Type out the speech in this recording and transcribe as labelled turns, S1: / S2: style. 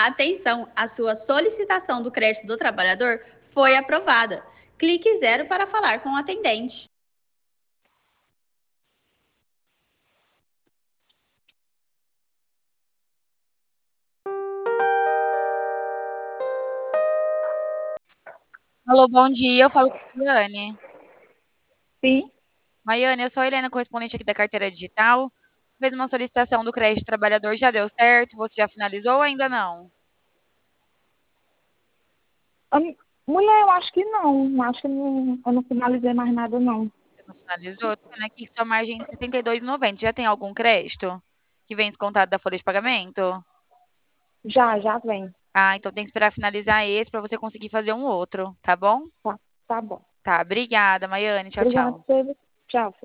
S1: Atenção, a sua solicitação do crédito do trabalhador foi aprovada. Clique zero para falar com o atendente.
S2: Alô, bom dia. Eu falo com a Maiane.
S3: Sim,
S2: Maiane, eu sou a Helena, correspondente aqui da carteira digital. Fez uma solicitação do crédito trabalhador, já deu certo? Você já finalizou ou ainda não?
S3: a- mulher, eu acho que não. Acho que eu não finalizei mais nada, não.
S2: Você não finalizou? Tô vendo aqui que sua margem é de R$ 62,90. Já tem algum crédito que vem descontado da folha de pagamento?
S3: Já vem.
S2: Ah, então tem que esperar finalizar esse para você conseguir fazer um outro, tá bom?
S3: Tá bom.
S2: Tá, obrigada, Maiane. Tchau,
S3: Obrigada,
S2: tchau.
S3: Pedro. Tchau.